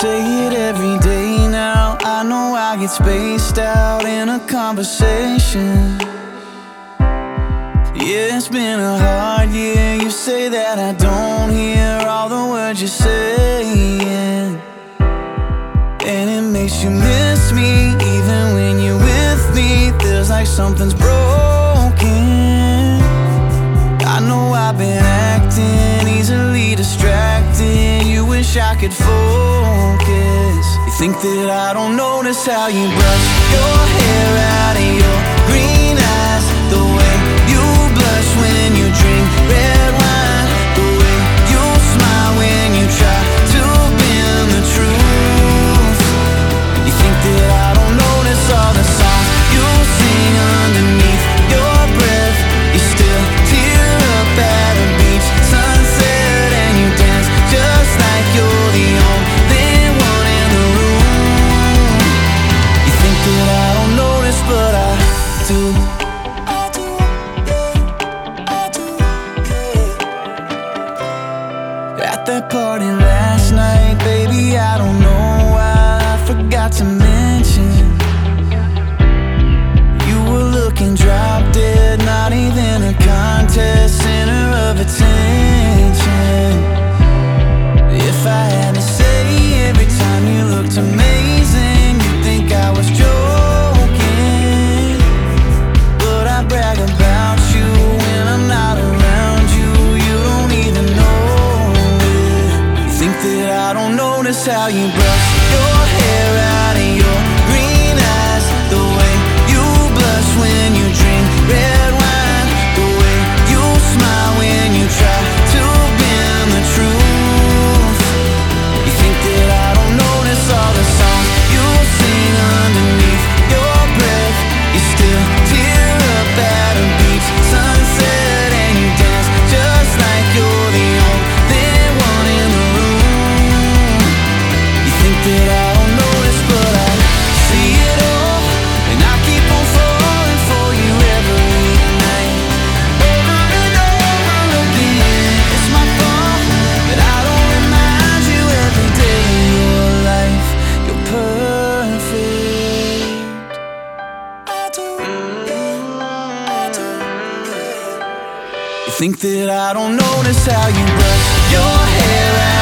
say it every day now. I know I get spaced out in a conversation. Yeah, it's been a hard year. You say that I don't hear all the words you're saying, and it makes you miss me. Even when you're with me, feels like something's broken. I know I've been acting easily distracted. You wish I could focus. You think that I don't notice how you brush your hair out of your green eyes, the way you blush when you drink red wine, the way you smile when you try to bend the truth. You think that I don't notice all the songs you sing underneath your breath. You still tear up at a beach sunset, and you dance just like you're the only one in the room. You think that I don't notice, but I do. At that party last night, baby, I don't know why I forgot to mention you were looking drop dead, not even a contest, center of attention. If I had to say, every time you looked amazing, you'd think I was joking. But I brag about you when I'm not around you. You don't even know it. You think that I don't notice how you brush your hair out of your green eyes, the way you blush when you drink red wine, the way you smile when you try to bend the truth. You think that I don't notice all the songs you sing underneath your breath. You still tear up at a beach sunset, and you dance just like you're the only one in the room. You think that I don't notice, but I see it all, and I keep on falling for you every night, over and over again. It's my fault that I don't remind you every day in your life you're perfect. I do. You think that I don't notice how you brush your hair out